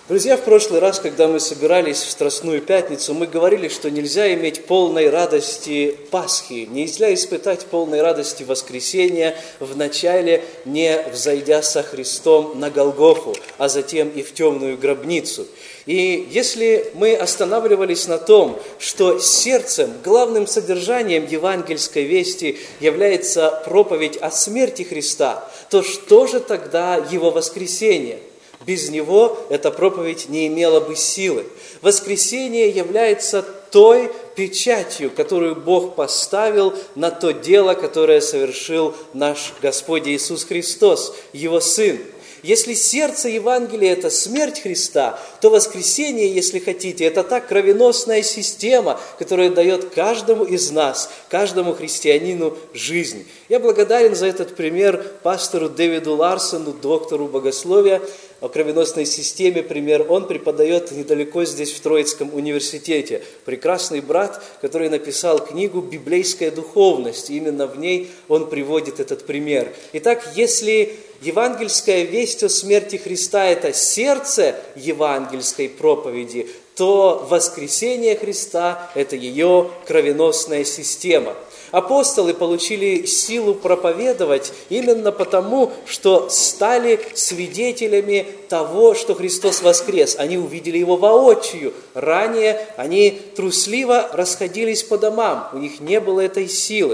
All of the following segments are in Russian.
Друзья, в прошлый раз, когда мы собирались в Страстную Пятницу, мы говорили, что нельзя иметь полной радости Пасхи, нельзя испытать полной радости воскресения в начале, не взойдя со Христом на Голгофу, а затем и в темную гробницу. И если мы останавливались на том, что сердцем, главным содержанием евангельской вести является проповедь о смерти Христа, то что же тогда Его воскресение? Без него эта проповедь не имела бы силы. Воскресение является той печатью, которую Бог поставил на то дело, которое совершил наш Господь Иисус Христос, Его Сын. Если сердце Евангелия – это смерть Христа, то воскресение, если хотите, это та кровеносная система, которая дает каждому из нас, каждому христианину жизнь. Я благодарен за этот пример пастору Дэвиду Ларсону, доктору богословия, о кровеносной системе пример. Он преподает недалеко здесь, в Троицком университете. Прекрасный брат, который написал книгу «Библейская духовность». И именно в ней он приводит этот пример. Итак, если евангельская весть о смерти Христа – это сердце евангельской проповеди, то воскресение Христа – это ее кровеносная система. Апостолы получили силу проповедовать именно потому, что стали свидетелями того, что Христос воскрес. Они увидели Его воочию. Ранее они трусливо расходились по домам, у них не было этой силы.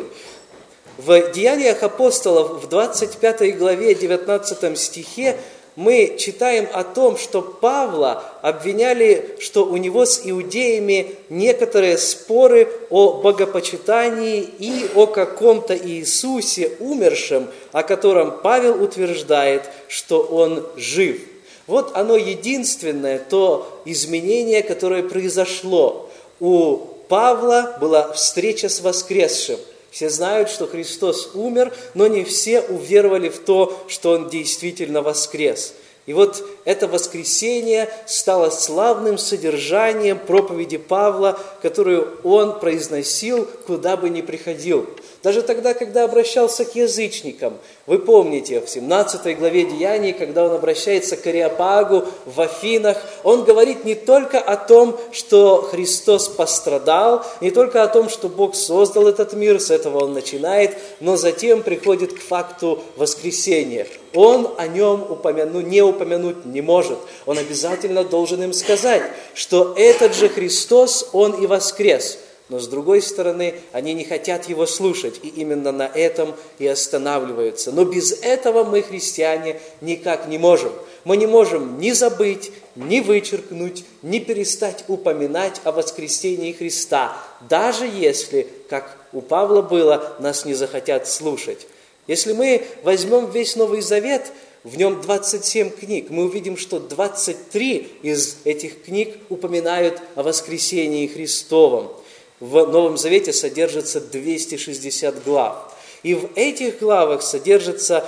В Деяниях апостолов в 25 главе 19 стихе мы читаем о том, что Павла обвиняли, что у него с иудеями некоторые споры о богопочитании и о каком-то Иисусе умершем, о котором Павел утверждает, что он жив. Вот оно единственное, то изменение, которое произошло. У Павла была встреча с воскресшим. Все знают, что Христос умер, но не все уверовали в то, что Он действительно воскрес. И вот это воскресение стало славным содержанием проповеди Павла, которую он произносил, куда бы ни приходил. Даже тогда, когда обращался к язычникам. Вы помните, в 17 главе Деяний, когда он обращается к Ареопагу в Афинах, он говорит не только о том, что Христос пострадал, не только о том, что Бог создал этот мир, с этого он начинает, но затем приходит к факту воскресения. Он о нем не упомянуть не может. Он обязательно должен им сказать, что этот же Христос, Он и воскрес. Но с другой стороны, они не хотят Его слушать, и именно на этом и останавливаются. Но без этого мы, христиане, никак не можем. Мы не можем ни забыть, ни вычеркнуть, ни перестать упоминать о воскресении Христа, даже если, как у Павла было, нас не захотят слушать. Если мы возьмем весь Новый Завет, в нем 27 книг, мы увидим, что 23 из этих книг упоминают о воскресении Христовом. В Новом Завете содержится 260 глав. И в этих главах содержится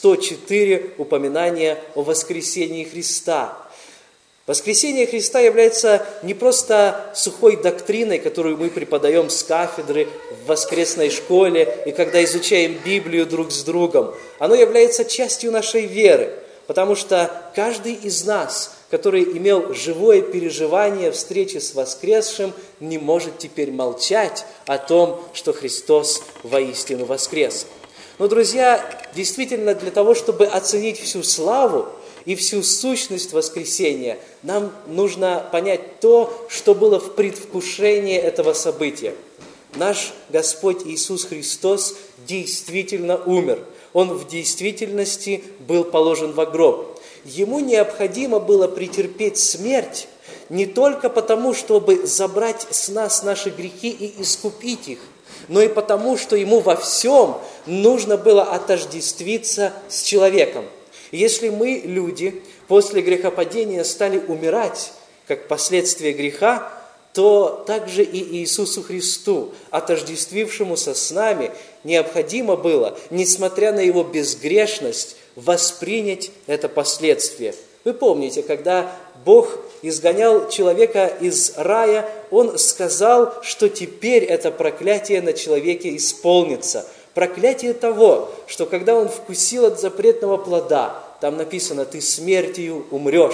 104 упоминания о воскресении Христа. Воскресение Христа является не просто сухой доктриной, которую мы преподаем с кафедры в воскресной школе и когда изучаем Библию друг с другом. Оно является частью нашей веры, потому что каждый из нас, который имел живое переживание встречи с воскресшим, не может теперь молчать о том, что Христос воистину воскрес. Но, друзья, действительно, для того, чтобы оценить всю славу и всю сущность воскресения, нам нужно понять то, что было в предвкушении этого события. Наш Господь Иисус Христос действительно умер. Он в действительности был положен во гроб. Ему необходимо было претерпеть смерть не только потому, чтобы забрать с нас наши грехи и искупить их, но и потому, что ему во всем нужно было отождествиться с человеком. Если мы, люди, после грехопадения стали умирать, как последствие греха, то также и Иисусу Христу, отождествившемуся с нами, необходимо было, несмотря на Его безгрешность, воспринять это последствие. Вы помните, когда Бог изгонял человека из рая, Он сказал, что теперь это проклятие на человеке исполнится. Проклятие того, что когда он вкусил от запретного плода, там написано: «Ты смертью умрешь».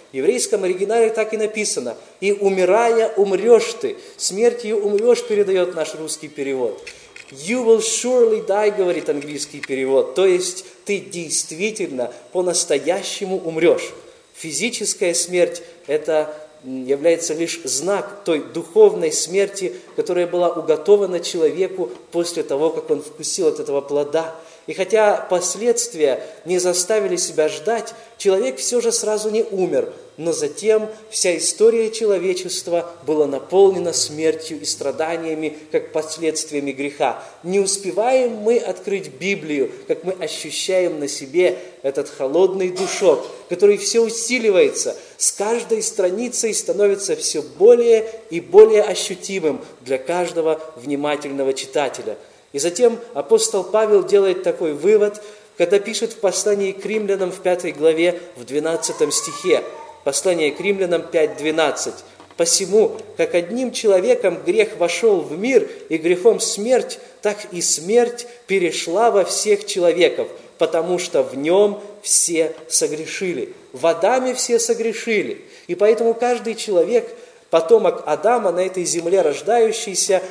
В еврейском оригинале так и написано: «И умирая, умрешь ты». «Смертью умрешь» передает наш русский перевод. «You will surely die», говорит английский перевод. То есть ты действительно по-настоящему умрешь. Физическая смерть – это является лишь знак той духовной смерти, которая была уготована человеку после того, как он вкусил от этого плода. И хотя последствия не заставили себя ждать, человек все же сразу не умер, но затем вся история человечества была наполнена смертью и страданиями, как последствиями греха. Не успеваем мы открыть Библию, как мы ощущаем на себе этот холодный душок, который все усиливается, с каждой страницей становится все более и более ощутимым для каждого внимательного читателя. И затем апостол Павел делает такой вывод, когда пишет в послании к римлянам в 5 главе, в 12 стихе. Послание к римлянам 5:12. «Посему, как одним человеком грех вошел в мир, и грехом смерть, так и смерть перешла во всех человеков, потому что в нем все согрешили». В Адаме все согрешили. И поэтому каждый человек, потомок Адама, на этой земле рождающийся,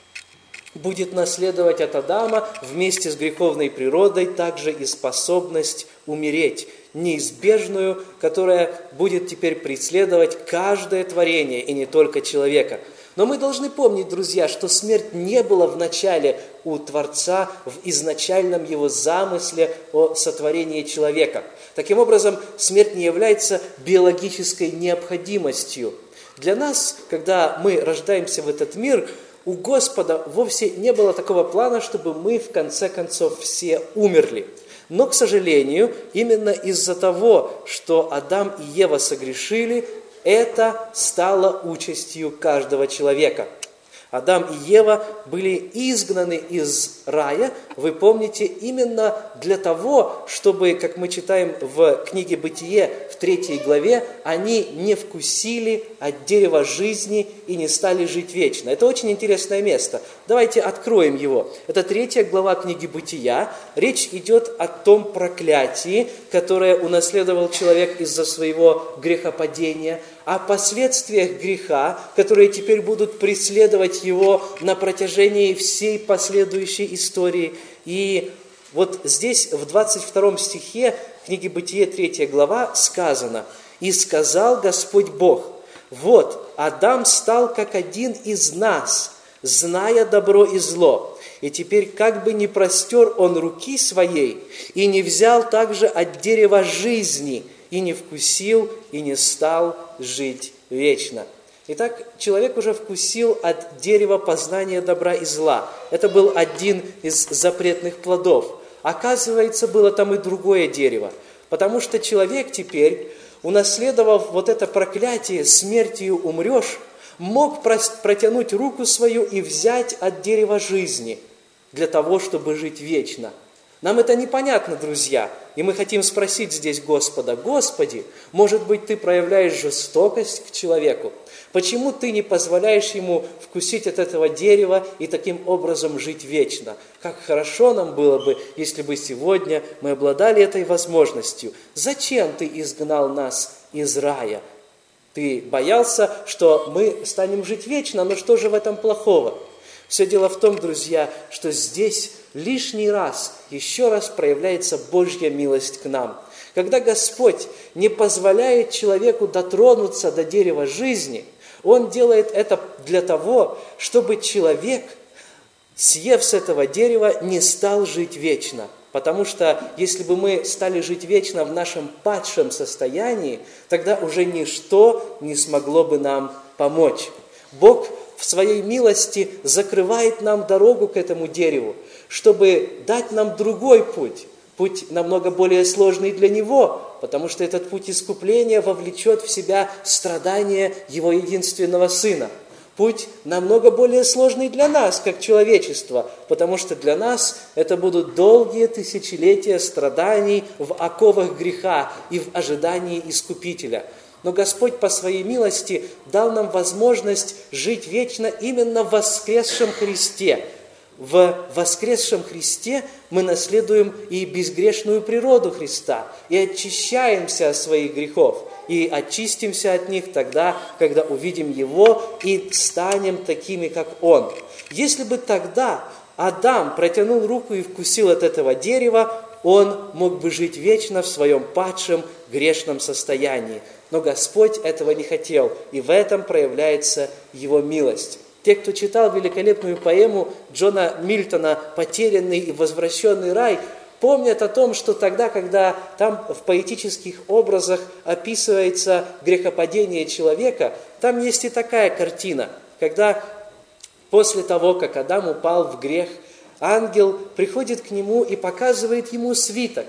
будет наследовать от Адама вместе с греховной природой также и способность умереть, неизбежную, которая будет теперь преследовать каждое творение, и не только человека. Но мы должны помнить, друзья, что смерть не была в начале у Творца в изначальном его замысле о сотворении человека. Таким образом, смерть не является биологической необходимостью. Для нас, когда мы рождаемся в этот мир, у Господа вовсе не было такого плана, чтобы мы в конце концов все умерли. Но, к сожалению, именно из-за того, что Адам и Ева согрешили, это стало участью каждого человека. Адам и Ева были изгнаны из рая, вы помните, именно для того, чтобы, как мы читаем в книге «Бытие» в 3 главе, они не вкусили от дерева жизни и не стали жить вечно. Это очень интересное место. Давайте откроем его. Это 3 глава книги «Бытия». Речь идет о том проклятии, которое унаследовал человек из-за своего грехопадения, о последствиях греха, которые теперь будут преследовать его на протяжении всей последующей истории. И вот здесь, в 22 стихе книги «Бытие», 3 глава, сказано: «И сказал Господь Бог: вот, Адам стал как один из нас, зная добро и зло. И теперь как бы не простер он руки своей, и не взял также от дерева жизни, и не вкусил, и не стал жить вечно». Итак, человек уже вкусил от дерева познания добра и зла. Это был один из запретных плодов. Оказывается, было там и другое дерево, потому что человек теперь, унаследовав вот это проклятие «смертью умрешь», мог протянуть руку свою и взять от дерева жизни для того, чтобы жить вечно. Нам это непонятно, друзья, и мы хотим спросить здесь Господа: «Господи, может быть, Ты проявляешь жестокость к человеку? Почему Ты не позволяешь ему вкусить от этого дерева и таким образом жить вечно? Как хорошо нам было бы, если бы сегодня мы обладали этой возможностью. Зачем Ты изгнал нас из рая? Ты боялся, что мы станем жить вечно, но что же в этом плохого?» Все дело в том, друзья, что здесь лишний раз, еще раз проявляется Божья милость к нам. Когда Господь не позволяет человеку дотронуться до дерева жизни, Он делает это для того, чтобы человек, съев с этого дерева, не стал жить вечно. Потому что если бы мы стали жить вечно в нашем падшем состоянии, тогда уже ничто не смогло бы нам помочь. Бог в своей милости закрывает нам дорогу к этому дереву, чтобы дать нам другой путь, путь намного более сложный для Него, потому что этот путь искупления вовлечет в себя страдания Его единственного Сына. Путь намного более сложный для нас, как человечество, потому что для нас это будут долгие тысячелетия страданий в оковах греха и в ожидании Искупителя. Но Господь по Своей милости дал нам возможность жить вечно именно в воскресшем Христе. в воскресшем Христе мы наследуем и безгрешную природу Христа, и очищаемся от своих грехов, и очистимся от них тогда, когда увидим Его и станем такими, как Он. Если бы тогда Адам протянул руку и вкусил от этого дерева, он мог бы жить вечно в своем падшем грешном состоянии. Но Господь этого не хотел, и в этом проявляется Его милость. Те, кто читал великолепную поэму Джона Мильтона «Потерянный и возвращенный рай», помнят о том, что тогда, когда там в поэтических образах описывается грехопадение человека, там есть и такая картина, когда после того, как Адам упал в грех, ангел приходит к нему и показывает ему свиток.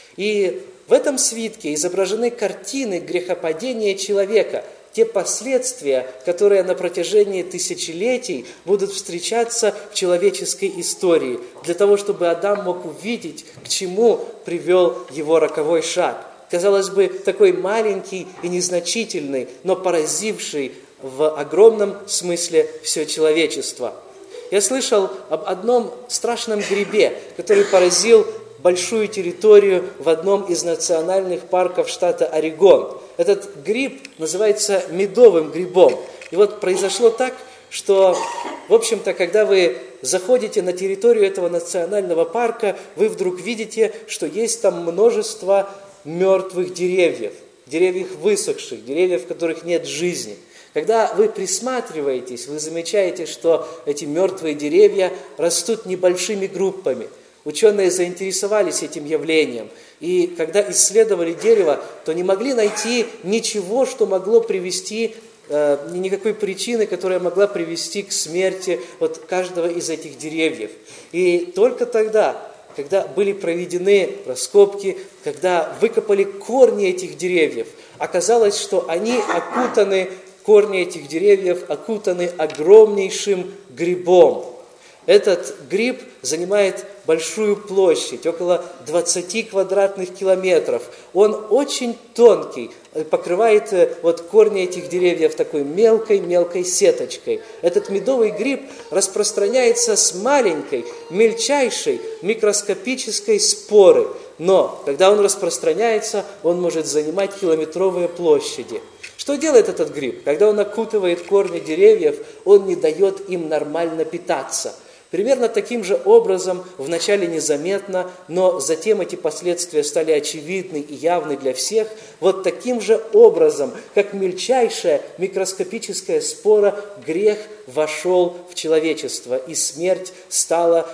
И в этом свитке изображены картины грехопадения человека, те последствия, которые на протяжении тысячелетий будут встречаться в человеческой истории, для того, чтобы Адам мог увидеть, к чему привел его роковой шаг. Казалось бы, такой маленький и незначительный, но поразивший в огромном смысле все человечество. Я слышал об одном страшном грибе, который поразил большую территорию в одном из национальных парков штата Орегон. Этот гриб называется медовым грибом. И вот произошло так, что, в общем-то, когда вы заходите на территорию этого национального парка, вы вдруг видите, что есть там множество мертвых деревьев, деревьев высохших, деревьев, в которых нет жизни. Когда вы присматриваетесь, вы замечаете, что эти мертвые деревья растут небольшими группами. Ученые заинтересовались этим явлением, и когда исследовали дерево, то не могли найти ничего, что могло привести, никакой причины, которая могла привести к смерти вот каждого из этих деревьев. И только тогда, когда были проведены раскопки, когда выкопали корни этих деревьев, оказалось, что они окутаны, корни этих деревьев окутаны огромнейшим грибом. Этот гриб занимает большую площадь, около 20 квадратных километров. Он очень тонкий, покрывает корни этих деревьев такой мелкой сеточкой. Этот медовый гриб распространяется с маленькой, мельчайшей, микроскопической споры. Но когда он распространяется, он может занимать километровые площади. Что делает этот гриб? Когда он окутывает корни деревьев, он не дает им нормально питаться. Примерно таким же образом, вначале незаметно, но затем эти последствия стали очевидны и явны для всех, вот таким же образом, как мельчайшая микроскопическая спора, грех вошел в человечество, и смерть стала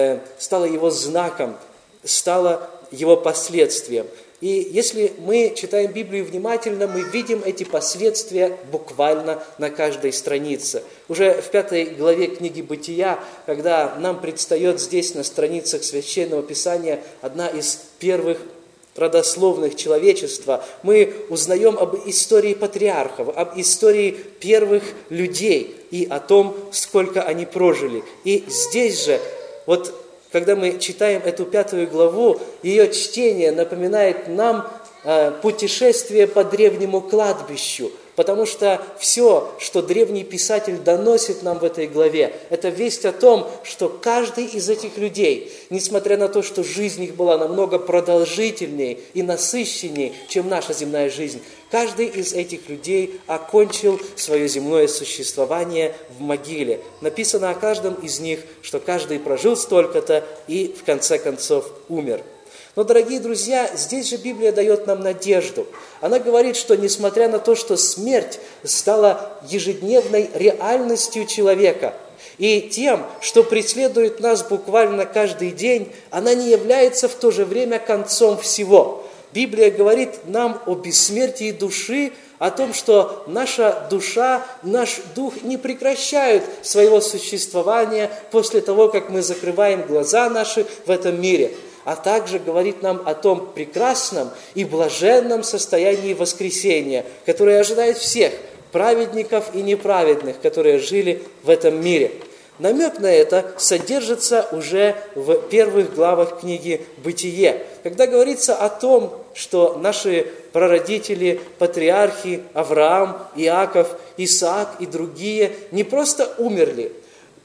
его знаком, стала его последствием. И если мы читаем Библию внимательно, мы видим эти последствия буквально на каждой странице. Уже в 5 главе книги «Бытия», когда нам предстает здесь на страницах Священного Писания одна из первых родословных человечества, мы узнаем об истории патриархов, об истории первых людей и о том, сколько они прожили. И здесь же, когда мы читаем эту 5 главу, ее чтение напоминает нам путешествие по древнему кладбищу, потому что все, что древний писатель доносит нам в этой главе, это весть о том, что каждый из этих людей, несмотря на то, что жизнь их была намного продолжительнее и насыщеннее, чем наша земная жизнь, каждый из этих людей окончил свое земное существование в могиле. Написано о каждом из них, что каждый прожил столько-то и в конце концов умер. Но, дорогие друзья, здесь же Библия дает нам надежду. Она говорит, что несмотря на то, что смерть стала ежедневной реальностью человека, и тем, что преследует нас буквально каждый день, она не является в то же время концом всего. Библия говорит нам о бессмертии души, о том, что наша душа, наш дух не прекращают своего существования после того, как мы закрываем глаза наши в этом мире, а также говорит нам о том прекрасном и блаженном состоянии воскресения, которое ожидает всех праведников и неправедных, которые жили в этом мире. Намек на это содержится уже в первых главах книги «Бытие», когда говорится о том, что наши прародители, патриархи Авраам, Иаков, Исаак и другие не просто умерли.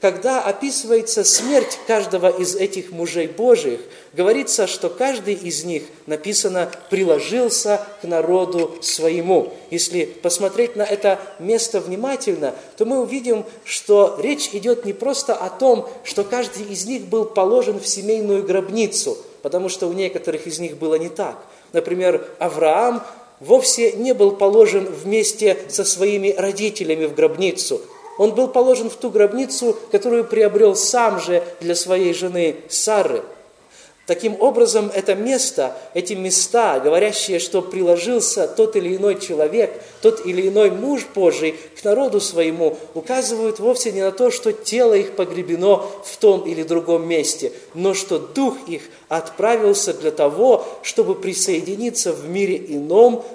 когда описывается смерть каждого из этих мужей Божиих, говорится, что каждый из них, написано, приложился к народу своему. Если посмотреть на это место внимательно, то мы увидим, что речь идет не просто о том, что каждый из них был положен в семейную гробницу, потому что у некоторых из них было не так. Например, Авраам вовсе не был положен вместе со своими родителями в гробницу. Он был положен в ту гробницу, которую приобрел сам же для своей жены Сары. Таким образом, это место, эти места, говорящие, что приложился тот или иной человек, тот или иной муж Божий к народу своему, указывают вовсе не на то, что тело их погребено в том или другом месте, но что дух их отправился для того, чтобы присоединиться в мире ином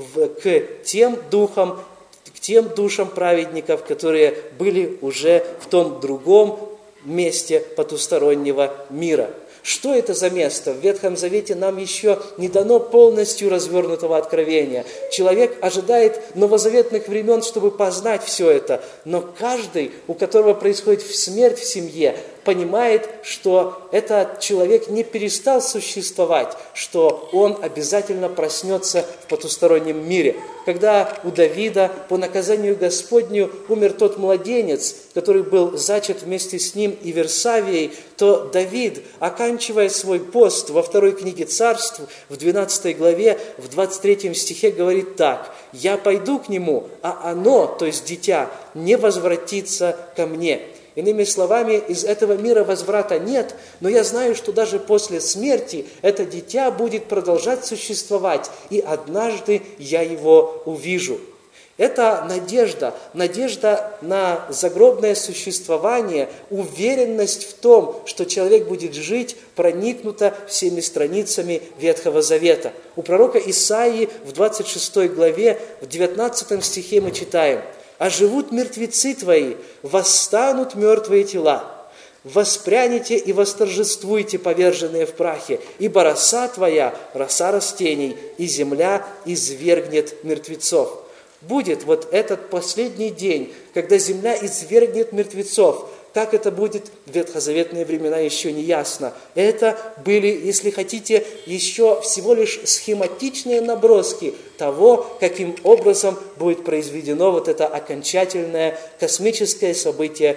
к тем духам, к тем душам праведников, которые были уже в том другом месте потустороннего мира. Что это за место? В Ветхом Завете нам еще не дано полностью развернутого откровения. Человек ожидает новозаветных времен, чтобы познать все это. Но каждый, у которого происходит смерть в семье, понимает, что этот человек не перестал существовать, что он обязательно проснется в потустороннем мире. Когда у Давида по наказанию Господню умер тот младенец, который был зачат вместе с ним и Версавией, то Давид, оканчивая свой пост во 2 книге Царств, в 12 главе, в 23 стихе говорит так: «Я пойду к нему, а оно, то есть дитя, не возвратится ко мне». Иными словами, из этого мира возврата нет, но я знаю, что даже после смерти это дитя будет продолжать существовать, и однажды я его увижу. Это надежда на загробное существование, уверенность в том, что человек будет жить, проникнута всеми страницами Ветхого Завета. У пророка Исаии в 26 главе, в 19 стихе мы читаем: «Оживут мертвецы твои, восстанут мертвые тела. Воспрянете и восторжествуйте, поверженные в прахе, ибо роса твоя, роса растений, и земля извергнет мертвецов». Будет вот этот последний день, когда земля извергнет мертвецов. Как это будет в ветхозаветные времена, еще не ясно. Это были, если хотите, еще всего лишь схематичные наброски того, каким образом будет произведено вот это окончательное космическое событие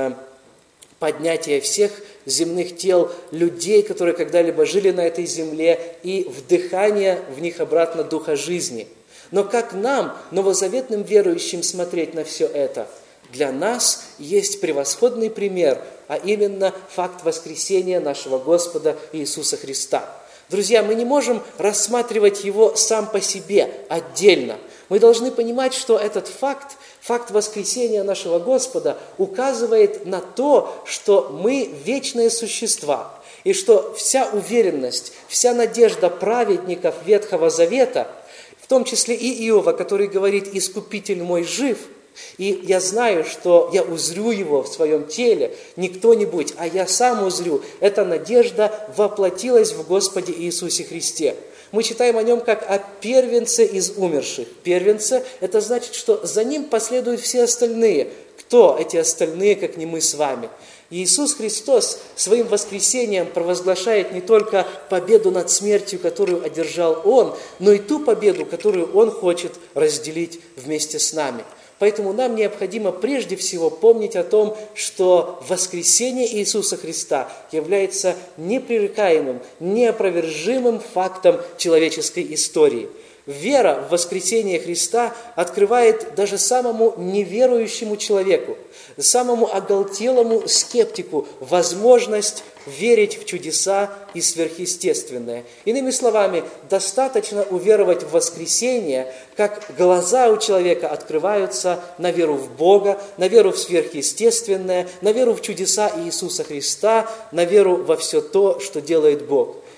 поднятия всех земных тел, людей, которые когда-либо жили на этой земле, и вдыхание в них обратно духа жизни. Но как нам, новозаветным верующим, смотреть на все это? Для нас есть превосходный пример, а именно факт воскресения нашего Господа Иисуса Христа. Друзья, мы не можем рассматривать его сам по себе, отдельно. Мы должны понимать, что этот факт воскресения нашего Господа указывает на то, что мы вечные существа, и что вся уверенность, вся надежда праведников Ветхого Завета, в том числе и Иова, который говорит: «Искупитель мой жив, и я знаю, что я узрю его в своем теле, не кто-нибудь, а я сам узрю». Эта надежда воплотилась в Господе Иисусе Христе. Мы читаем о нем как о первенце из умерших. Первенце – это значит, что за ним последуют все остальные. Кто эти остальные, как не мы с вами? Иисус Христос своим воскресением провозглашает не только победу над смертью, которую одержал Он, но и ту победу, которую Он хочет разделить вместе с нами. Поэтому нам необходимо прежде всего помнить о том, что воскресение Иисуса Христа является непререкаемым, неопровержимым фактом человеческой истории. Вера в воскресение Христа открывает даже самому неверующему человеку, самому оголтелому скептику возможность верить в чудеса и сверхъестественное. Иными словами, достаточно уверовать в воскресение, как глаза у человека открываются на веру в Бога, на веру в сверхъестественное, на веру в чудеса Иисуса Христа, на веру во все то, что делает Бог.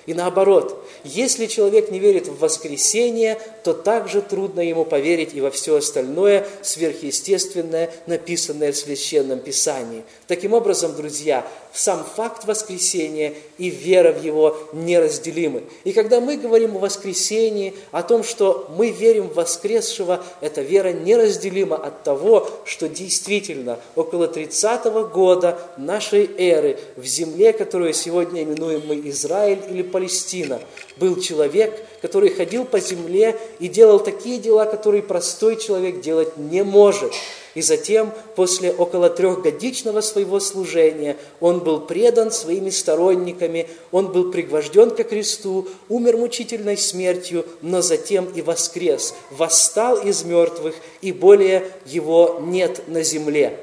И наоборот, если человек не верит в воскресение, то также трудно ему поверить и во все остальное сверхъестественное, написанное в Священном Писании. Таким образом, друзья, сам факт воскресения и вера в его неразделимы. И когда мы говорим о воскресении, о том, что мы верим в воскресшего, эта вера неразделима от того, что действительно около 30-го года нашей эры в земле, которую сегодня именуем мы Израиль или Палестина, был человек, который ходил по земле и делал такие дела, которые простой человек делать не может. И затем, после около 3-годичного своего служения, он был предан своими сторонниками, он был пригвожден ко кресту, умер мучительной смертью, но затем и воскрес, восстал из мертвых, и более его нет на земле.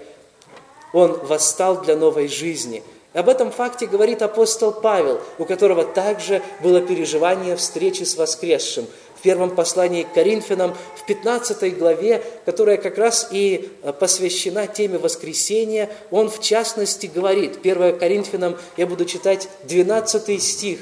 Он восстал для новой жизни. Об этом факте говорит апостол Павел, у которого также было переживание встречи с воскресшим. В первом послании к Коринфянам, в 15 главе, которая как раз и посвящена теме воскресения, он в частности говорит, 1 Коринфянам, я буду читать 12 стих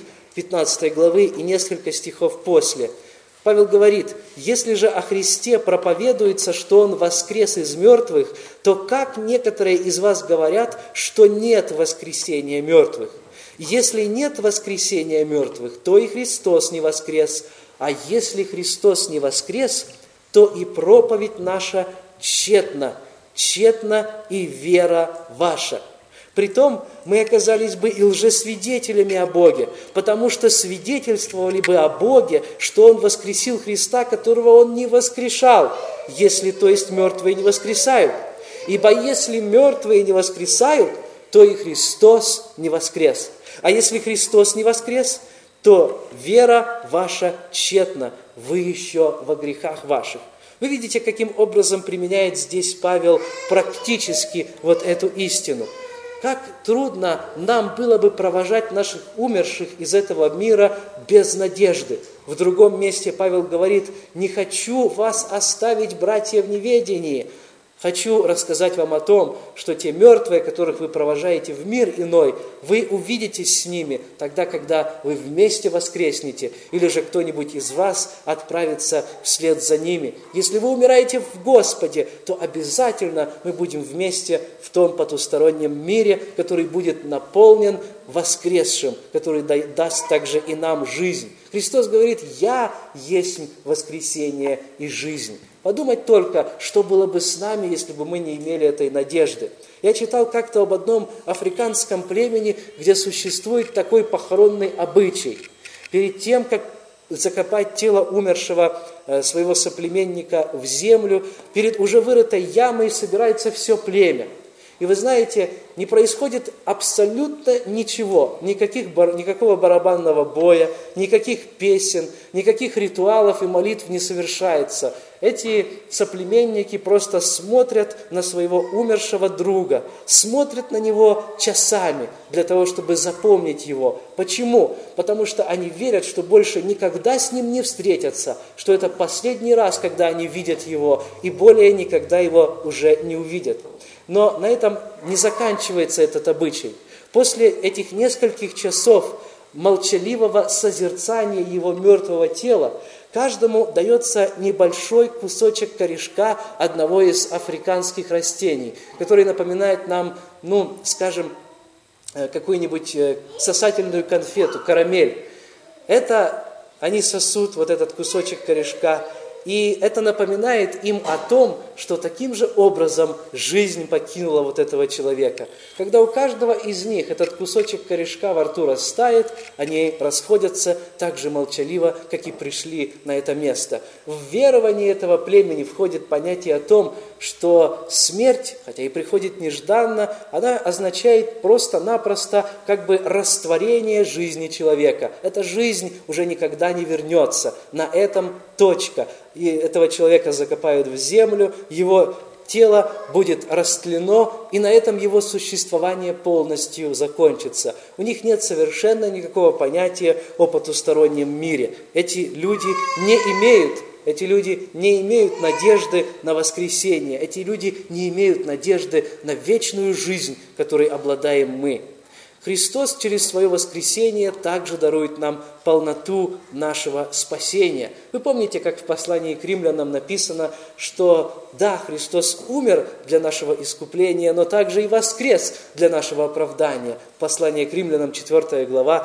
15 главы и несколько стихов после. Павел говорит: «Если же о Христе проповедуется, что Он воскрес из мертвых, то как некоторые из вас говорят, что нет воскресения мертвых? Если нет воскресения мертвых, то и Христос не воскрес. А если Христос не воскрес, то и проповедь наша тщетна, тщетна и вера ваша». Притом мы оказались бы и лжесвидетелями о Боге, потому что свидетельствовали бы о Боге, что Он воскресил Христа, которого Он не воскрешал, если, то есть, мертвые не воскресают. Ибо если мертвые не воскресают, то и Христос не воскрес. А если Христос не воскрес, то вера ваша тщетна, вы еще во грехах ваших. Вы видите, каким образом применяет здесь Павел практически вот эту истину. Как трудно нам было бы провожать наших умерших из этого мира без надежды. В другом месте Павел говорит: «Не хочу вас оставить, братья, в неведении». Хочу рассказать вам о том, что те мертвые, которых вы провожаете в мир иной, вы увидитесь с ними тогда, когда вы вместе воскреснете, или же кто-нибудь из вас отправится вслед за ними. Если вы умираете в Господе, то обязательно мы будем вместе в том потустороннем мире, который будет наполнен воскресшим, который даст также и нам жизнь. Христос говорит: «Я есть воскресение и жизнь». Подумать только, что было бы с нами, если бы мы не имели этой надежды. Я читал как-то об одном африканском племени, где существует такой похоронный обычай. Перед тем, как закопать тело умершего своего соплеменника в землю, перед уже вырытой ямой собирается все племя. И вы знаете, не происходит абсолютно ничего, никакого барабанного боя, никаких песен, никаких ритуалов и молитв не совершается. Эти соплеменники просто смотрят на своего умершего друга, смотрят на него часами для того, чтобы запомнить его. Почему? Потому что они верят, что больше никогда с ним не встретятся, что это последний раз, когда они видят его, и более никогда его уже не увидят. Но на этом не заканчивается этот обычай. После этих нескольких часов молчаливого созерцания его мертвого тела каждому дается небольшой кусочек корешка одного из африканских растений, который напоминает нам, скажем, какую-нибудь сосательную конфету, карамель. Это они сосут, вот этот кусочек корешка, и это напоминает им о том, что таким же образом жизнь покинула вот этого человека. Когда у каждого из них этот кусочек корешка во рту растает, они расходятся так же молчаливо, как и пришли на это место. В веровании этого племени входит понятие о том, что смерть, хотя и приходит нежданно, она означает просто-напросто как бы растворение жизни человека. Эта жизнь уже никогда не вернется. На этом точка. И этого человека закопают в землю, его тело будет растлено, и на этом его существование полностью закончится. У них нет совершенно никакого понятия о потустороннем мире. Эти люди не имеют надежды на воскресение. Эти люди не имеют надежды на вечную жизнь, которой обладаем мы. Христос через свое воскресение также дарует нам полноту нашего спасения. Вы помните, как в послании к римлянам написано, что да, Христос умер для нашего искупления, но также и воскрес для нашего оправдания. Послание к римлянам, 4 глава,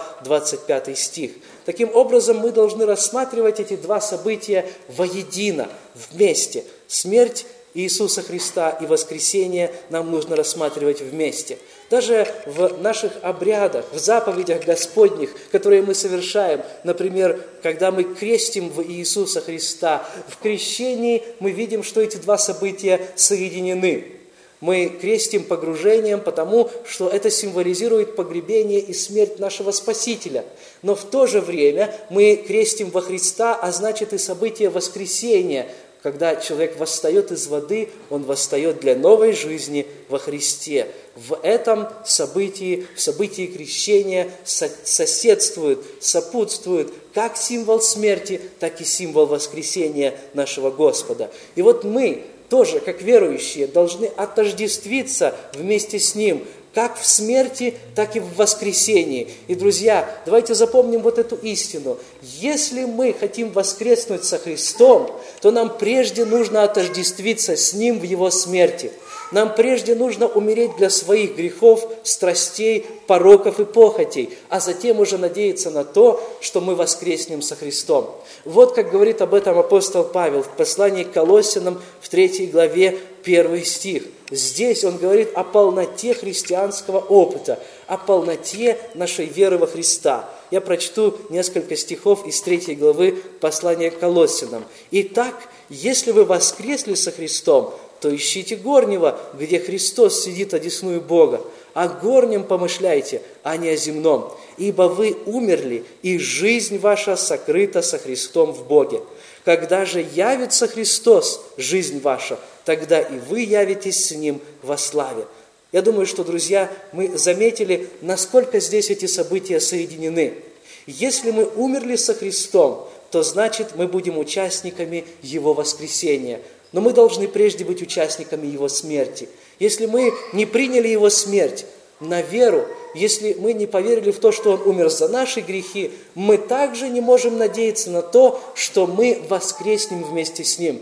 25 стих. Таким образом, мы должны рассматривать эти два события воедино, вместе. Смерть Иисуса Христа и воскресение нам нужно рассматривать вместе. Даже в наших обрядах, в заповедях Господних, которые мы совершаем, например, когда мы крестим в Иисуса Христа, в крещении мы видим, что эти два события соединены. Мы крестим погружением, потому что это символизирует погребение и смерть нашего Спасителя. Но в то же время мы крестим во Христа, а значит и событие воскресения. Когда человек восстает из воды, он восстает для новой жизни во Христе. В этом событии, в событии крещения соседствует, сопутствует как символ смерти, так и символ воскресения нашего Господа. И вот мы тоже, как верующие, должны отождествиться вместе с Ним, как в смерти, так и в воскресении. И, друзья, давайте запомним вот эту истину. Если мы хотим воскреснуть со Христом, то нам прежде нужно отождествиться с Ним в Его смерти. Нам прежде нужно умереть для своих грехов, страстей, пороков и похотей, а затем уже надеяться на то, что мы воскреснем со Христом. Вот как говорит об этом апостол Павел в послании к Колоссянам в 3 главе 1 стих. Здесь он говорит о полноте христианского опыта, о полноте нашей веры во Христа. Я прочту несколько стихов из 3 главы послания к Колоссянам. «Итак, если вы воскресли со Христом, то ищите горнего, где Христос сидит одесную Бога. О горнем помышляйте, а не о земном. Ибо вы умерли, и жизнь ваша сокрыта со Христом в Боге. Когда же явится Христос, жизнь ваша, тогда и вы явитесь с Ним во славе». Я думаю, что, друзья, мы заметили, насколько здесь эти события соединены. Если мы умерли со Христом, то значит мы будем участниками Его воскресения. Но мы должны прежде быть участниками Его смерти. Если мы не приняли Его смерть на веру, если мы не поверили в то, что Он умер за наши грехи, мы также не можем надеяться на то, что мы воскреснем вместе с Ним.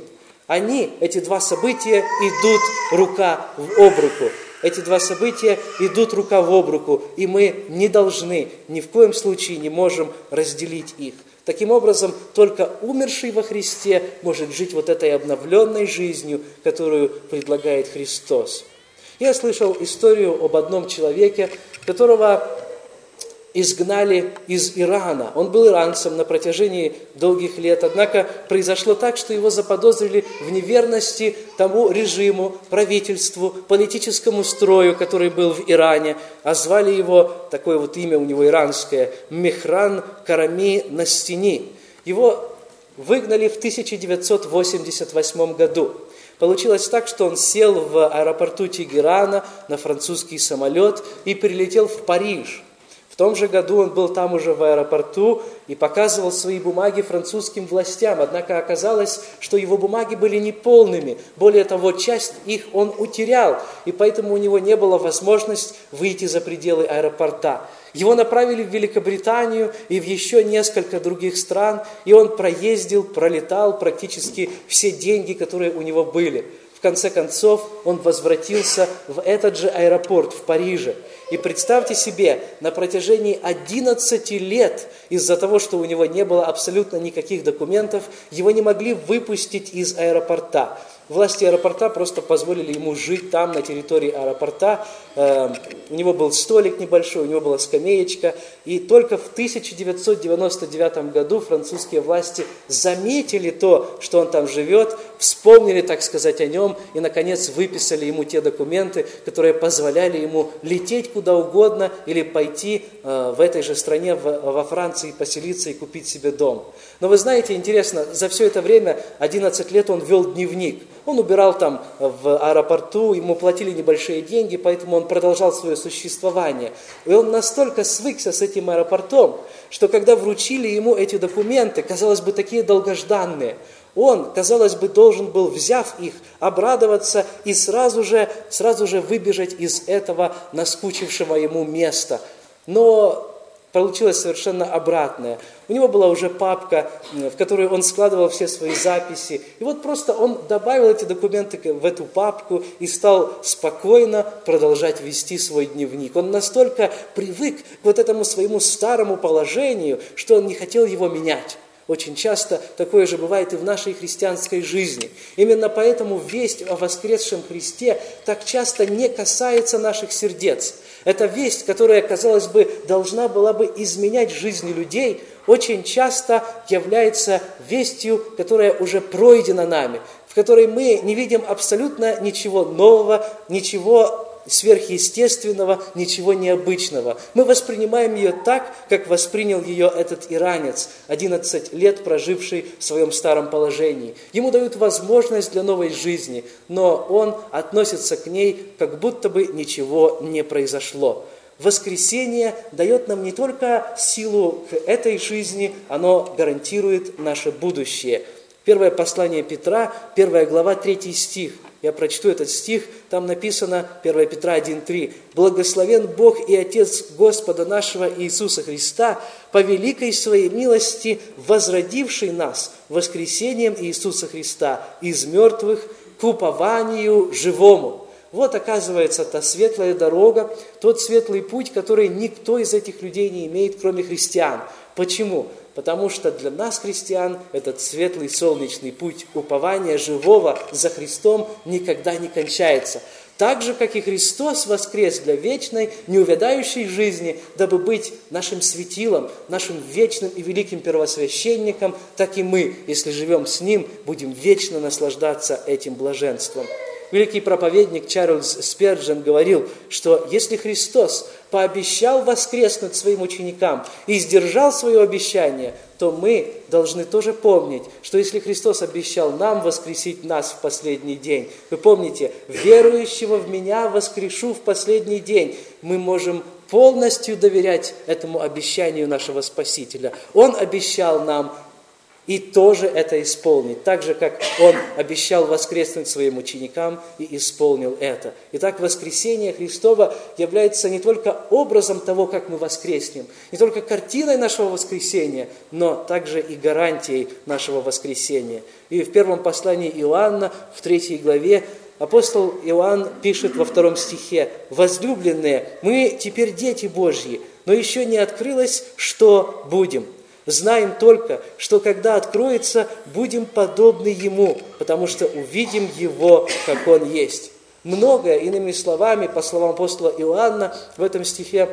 Эти два события, идут рука об руку. Эти два события идут рука об руку, и мы не должны, ни в коем случае не можем разделить их. Таким образом, только умерший во Христе может жить вот этой обновленной жизнью, которую предлагает Христос. Я слышал историю об одном человеке, которого изгнали из Ирана. Он был иранцем на протяжении долгих лет, однако произошло так, что его заподозрили в неверности тому режиму, правительству, политическому строю, который был в Иране, а звали его, такое вот имя у него иранское, Мехран Карами Настини. Его выгнали в 1988 году. Получилось так, что он сел в аэропорту Тегерана на французский самолет и прилетел в Париж. В том же году он был там уже в аэропорту и показывал свои бумаги французским властям. Однако оказалось, что его бумаги были неполными. Более того, часть их он утерял, и поэтому у него не было возможности выйти за пределы аэропорта. Его направили в Великобританию и в еще несколько других стран, и он пролетал практически все деньги, которые у него были. В конце концов, он возвратился в этот же аэропорт в Париже. И представьте себе, на протяжении 11 лет, из-за того, что у него не было абсолютно никаких документов, его не могли выпустить из аэропорта. Власти аэропорта просто позволили ему жить там, на территории аэропорта. У него был столик небольшой, у него была скамеечка. И только в 1999 году французские власти заметили то, что он там живет, вспомнили, так сказать, о нем и, наконец, выписали ему те документы, которые позволяли ему лететь куда угодно или пойти в этой же стране, во Франции, поселиться и купить себе дом. Но вы знаете, интересно, за все это время, 11 лет он вел дневник. Он убирал там в аэропорту, ему платили небольшие деньги, поэтому он продолжал свое существование. И он настолько свыкся с этим аэропортом, что когда вручили ему эти документы, казалось бы, такие долгожданные, он, казалось бы, должен был, взяв их, обрадоваться и сразу же выбежать из этого наскучившего ему места. Но получилось совершенно обратное. У него была уже папка, в которую он складывал все свои записи. И вот просто он добавил эти документы в эту папку и стал спокойно продолжать вести свой дневник. Он настолько привык к вот этому своему старому положению, что он не хотел его менять. Очень часто такое же бывает и в нашей христианской жизни. Именно поэтому весть о воскресшем Христе так часто не касается наших сердец. Эта весть, которая, казалось бы, должна была бы изменять жизни людей, очень часто является вестью, которая уже пройдена нами, в которой мы не видим абсолютно ничего нового, ничего сверхъестественного, ничего необычного. Мы воспринимаем ее так, как воспринял ее этот иранец, 11 лет проживший в своем старом положении. Ему дают возможность для новой жизни, но он относится к ней, как будто бы ничего не произошло. Воскресение дает нам не только силу к этой жизни, оно гарантирует наше будущее. Первое послание Петра, 1 глава, 3 стих. Я прочту этот стих, там написано, 1 Петра 1:3. «Благословен Бог и Отец Господа нашего Иисуса Христа, по великой своей милости, возродивший нас воскресением Иисуса Христа из мертвых к упованию живому». Вот, оказывается, та светлая дорога, тот светлый путь, который никто из этих людей не имеет, кроме христиан. Почему? Потому что для нас, христиан, этот светлый солнечный путь упования живого за Христом никогда не кончается. Так же, как и Христос воскрес для вечной, неувядающей жизни, дабы быть нашим светилом, нашим вечным и великим первосвященником, так и мы, если живем с Ним, будем вечно наслаждаться этим блаженством. Великий проповедник Чарльз Спирджен говорил, что если Христос пообещал воскреснуть своим ученикам и сдержал свое обещание, то мы должны тоже помнить, что если Христос обещал нам воскресить нас в последний день, вы помните, верующего в Меня воскрешу в последний день, мы можем полностью доверять этому обещанию нашего Спасителя. Он обещал нам и тоже это исполнить, так же, как Он обещал воскреснуть своим ученикам и исполнил это. Итак, воскресение Христово является не только образом того, как мы воскреснем, не только картиной нашего воскресения, но также и гарантией нашего воскресения. И в первом послании Иоанна, в 3 главе, апостол Иоанн пишет во 2 стихе: «Возлюбленные, мы теперь дети Божьи, но еще не открылось, что будем. Знаем только, что когда откроется, будем подобны Ему, потому что увидим Его, как Он есть». Многое, иными словами, по словам апостола Иоанна, в этом стихе,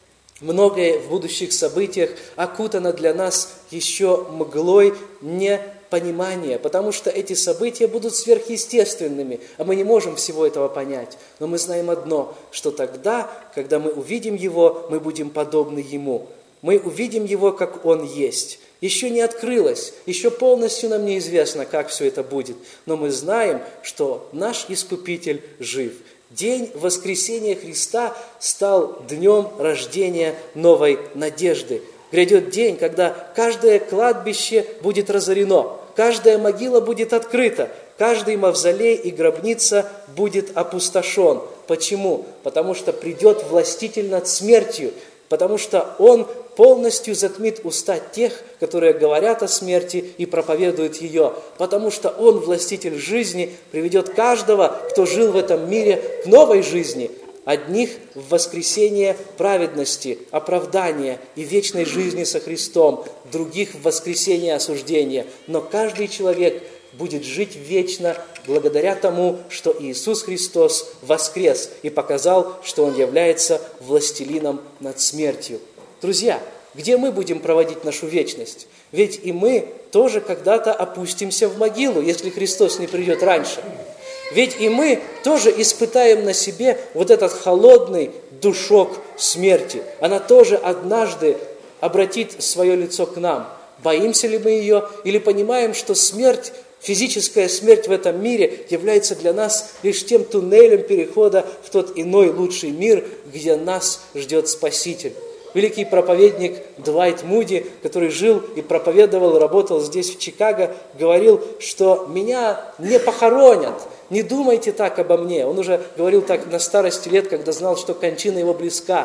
многое в будущих событиях окутано для нас еще мглой непонимания, потому что эти события будут сверхъестественными, а мы не можем всего этого понять. Но мы знаем одно, что тогда, когда мы увидим Его, мы будем подобны Ему. Мы увидим Его, как Он есть. Еще не открылось, еще полностью нам неизвестно, как все это будет. Но мы знаем, что наш Искупитель жив. День воскресения Христа стал днем рождения новой надежды. Грядет день, когда каждое кладбище будет разорено, каждая могила будет открыта, каждый мавзолей и гробница будет опустошен. Почему? Потому что придет властитель над смертью, потому что Он полностью затмит уста тех, которые говорят о смерти и проповедуют ее, потому что Он, властитель жизни, приведет каждого, кто жил в этом мире, к новой жизни, одних в воскресение праведности, оправдания и вечной жизни со Христом, других в воскресение осуждения. Но каждый человек будет жить вечно благодаря тому, что Иисус Христос воскрес и показал, что Он является властелином над смертью. Друзья, где мы будем проводить нашу вечность? Ведь и мы тоже когда-то опустимся в могилу, если Христос не придет раньше. Ведь и мы тоже испытаем на себе вот этот холодный душок смерти. Она тоже однажды обратит свое лицо к нам. Боимся ли мы ее или понимаем, что смерть, физическая смерть в этом мире является для нас лишь тем туннелем перехода в тот иной лучший мир, где нас ждет Спаситель? Великий проповедник Дуайт Муди, который жил и проповедовал, работал здесь, в Чикаго, говорил, что «меня не похоронят, не думайте так обо мне». Он уже говорил так на старости лет, когда знал, что кончина его близка.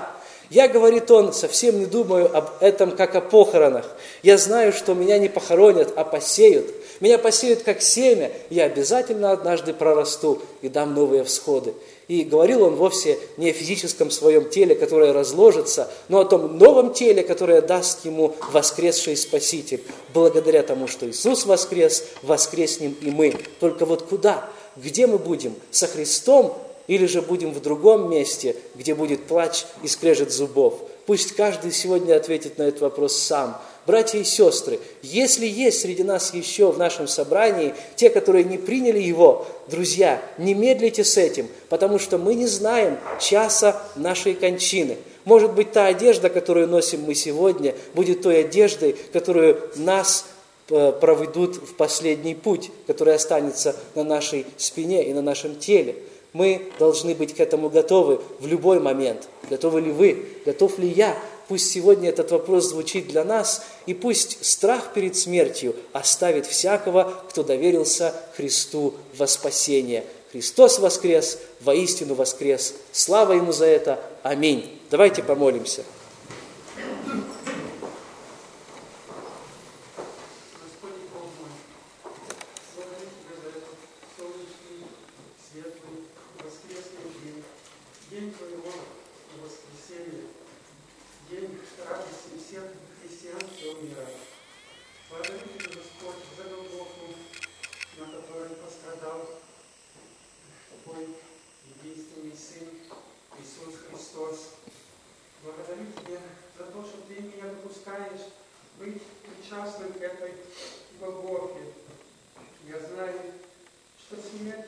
Я, говорит он, совсем не думаю об этом, как о похоронах. Я знаю, что меня не похоронят, а посеют. Меня посеют как семя, я обязательно однажды прорасту и дам новые всходы. И говорил он вовсе не о физическом своем теле, которое разложится, но о том новом теле, которое даст ему воскресший Спаситель. Благодаря тому, что Иисус воскрес, воскреснем и мы. Только вот куда? Где мы будем? Со Христом или же будем в другом месте, где будет плач и скрежет зубов? Пусть каждый сегодня ответит на этот вопрос сам. Братья и сестры, если есть среди нас еще в нашем собрании те, которые не приняли Его, друзья, не медлите с этим, потому что мы не знаем часа нашей кончины. Может быть, та одежда, которую носим мы сегодня, будет той одеждой, которую нас проведут в последний путь, который останется на нашей спине и на нашем теле. Мы должны быть к этому готовы в любой момент. Готовы ли вы? Готов ли я? Пусть сегодня этот вопрос звучит для нас, и пусть страх перед смертью оставит всякого, кто доверился Христу во спасение. Христос воскрес, воистину воскрес. Слава Ему за это. Аминь. Давайте помолимся. День Твоего воскресения, день радости всех христиан всего мира. Благодарю Тебя, Господь, за Голгофу, на которой пострадал Твой единственный Сын, Иисус Христос. Благодарю Тебя за то, что Ты меня допускаешь быть причастным к этой Голгофе. Я знаю, что смерть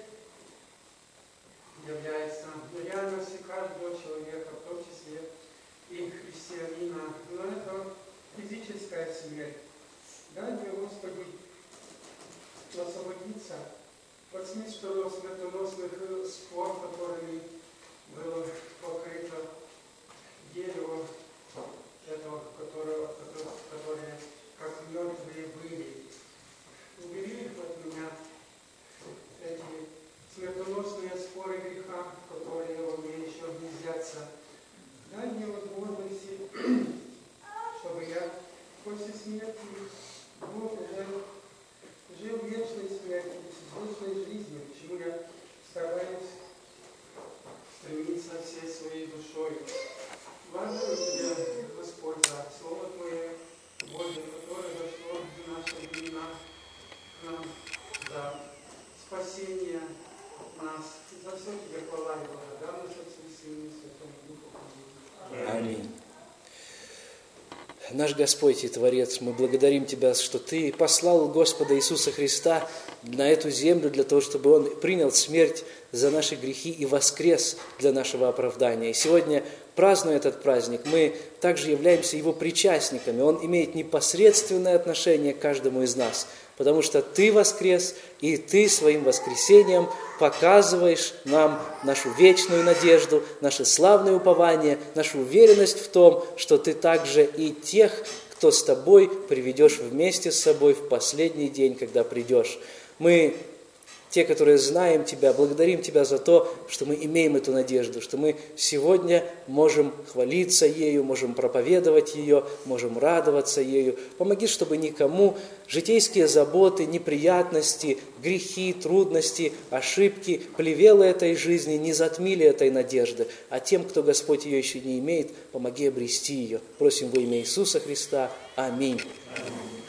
является реальностью каждого человека, в том числе и христианина. Но это физическая смерть. Дай мне, Господи, освободиться от смертоносных спор, которыми было покрыто дерево, которое как мертвые были. Убери от меня эти смертоносные споры греха, которые во мне еще гнездятся. Дай мне возможности, чтобы я после смерти Бог уже жил вечной смертью, вечной жизнью, к чему я стараюсь стремиться всей своей душой. Благодарю Тебя, Господь, за Слово Твое, Божье, которое дошло в наши времена к нам, за спасение нас. За все Тебе хвала и благодарность Отцу и Сыну и Святому Духу. Аминь. Наш Господь и Творец, мы благодарим Тебя, что Ты послал Господа Иисуса Христа на эту землю для того, чтобы Он принял смерть за наши грехи и воскрес для нашего оправдания. И сегодня, празднуя этот праздник, мы также являемся Его причастниками. Он имеет непосредственное отношение к каждому из нас, потому что Ты воскрес, и Ты своим воскресением показываешь нам нашу вечную надежду, наше славное упование, нашу уверенность в том, что Ты также и тех, кто с Тобой, приведешь вместе с собой в последний день, когда придешь. Мы, те, которые знаем Тебя, благодарим Тебя за то, что мы имеем эту надежду, что мы сегодня можем хвалиться ею, можем проповедовать ее, можем радоваться ею. Помоги, чтобы никому житейские заботы, неприятности, грехи, трудности, ошибки, плевелы этой жизни не затмили этой надежды, а тем, кто, Господь, ее еще не имеет, помоги обрести ее. Просим во имя Иисуса Христа. Аминь.